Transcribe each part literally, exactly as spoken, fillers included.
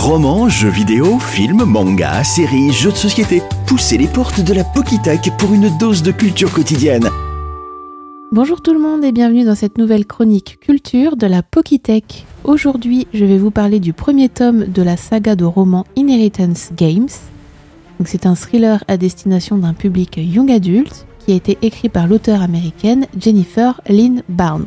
Romans, jeux vidéo, films, mangas, séries, jeux de société. Poussez les portes de la Pokitech pour une dose de culture quotidienne. Bonjour tout le monde et bienvenue dans cette nouvelle chronique culture de la Pokitech. Aujourd'hui, je vais vous parler du premier tome de la saga de romans Inheritance Games. Donc, c'est un thriller à destination d'un public young adulte qui a été écrit par l'auteure américaine Jennifer Lynn Barnes.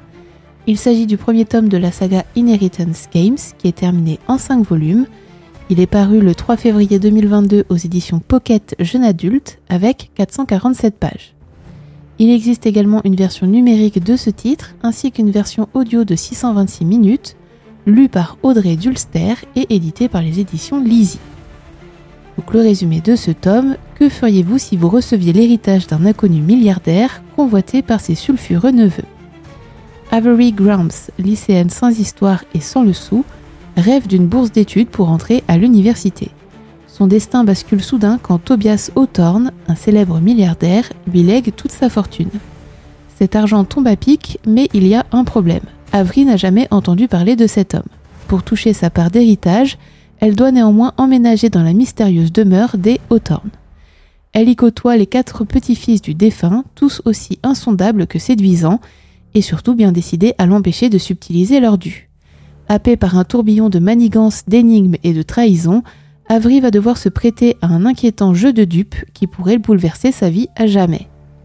Il s'agit du premier tome de la saga Inheritance Games qui est terminé en cinq volumes. Il est paru le trois février deux mille vingt-deux aux éditions Pocket Jeune Adulte avec quatre cent quarante-sept pages. Il existe également une version numérique de ce titre ainsi qu'une version audio de six cent vingt-six minutes lue par Audrey Dulster et éditée par les éditions Lizzie. Donc le résumé de ce tome, que feriez-vous si vous receviez l'héritage d'un inconnu milliardaire convoité par ses sulfureux neveux ? Avery Grams, lycéenne sans histoire et sans le sou, rêve d'une bourse d'études pour entrer à l'université. Son destin bascule soudain quand Tobias Hawthorne, un célèbre milliardaire, lui lègue toute sa fortune. Cet argent tombe à pic, mais il y a un problème. Avery n'a jamais entendu parler de cet homme. Pour toucher sa part d'héritage, elle doit néanmoins emménager dans la mystérieuse demeure des Hawthorne. Elle y côtoie les quatre petits-fils du défunt, tous aussi insondables que séduisants, et surtout bien décidés à l'empêcher de subtiliser leur dû. Happé par un tourbillon de manigances, d'énigmes et de trahisons, Avery va devoir se prêter à un inquiétant jeu de dupes qui pourrait bouleverser sa vie à jamais.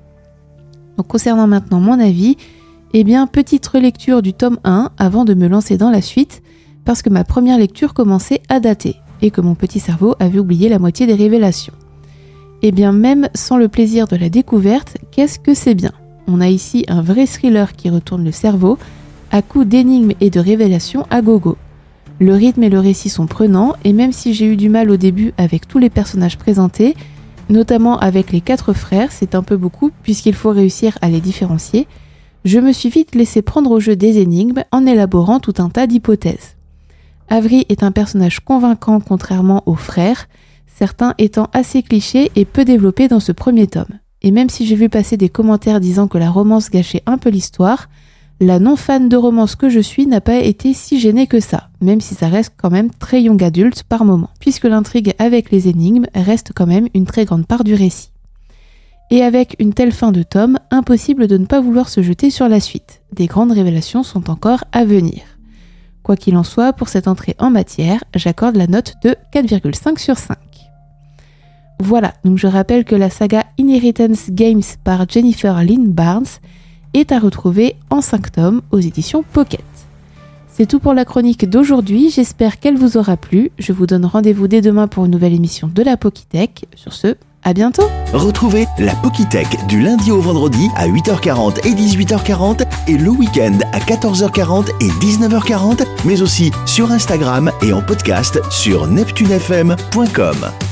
Donc, concernant maintenant mon avis, eh bien, petite relecture du tome un avant de me lancer dans la suite, parce que ma première lecture commençait à dater, et que mon petit cerveau avait oublié la moitié des révélations. Eh bien, même sans le plaisir de la découverte, qu'est-ce que c'est bien ? On a ici un vrai thriller qui retourne le cerveau, à coups d'énigmes et de révélations à gogo. Le rythme et le récit sont prenants, et même si j'ai eu du mal au début avec tous les personnages présentés, notamment avec les quatre frères, c'est un peu beaucoup puisqu'il faut réussir à les différencier, je me suis vite laissé prendre au jeu des énigmes en élaborant tout un tas d'hypothèses. Avery est un personnage convaincant contrairement aux frères, certains étant assez clichés et peu développés dans ce premier tome. Et même si j'ai vu passer des commentaires disant que la romance gâchait un peu l'histoire, la non-fan de romance que je suis n'a pas été si gênée que ça, même si ça reste quand même très young adulte par moment, puisque l'intrigue avec les énigmes reste quand même une très grande part du récit. Et avec une telle fin de tome, impossible de ne pas vouloir se jeter sur la suite. Des grandes révélations sont encore à venir. Quoi qu'il en soit, pour cette entrée en matière, j'accorde la note de quatre virgule cinq sur cinq. Voilà, donc je rappelle que la saga Inheritance Games par Jennifer Lynn Barnes est à retrouver en cinq tomes aux éditions Pocket. C'est tout pour la chronique d'aujourd'hui, j'espère qu'elle vous aura plu. Je vous donne rendez-vous dès demain pour une nouvelle émission de la Pokitech. Sur ce, à bientôt. Retrouvez la Pokitech du lundi au vendredi à huit heures quarante et dix-huit heures quarante et le week-end à quatorze heures quarante et dix-neuf heures quarante, mais aussi sur Instagram et en podcast sur neptune f m point com.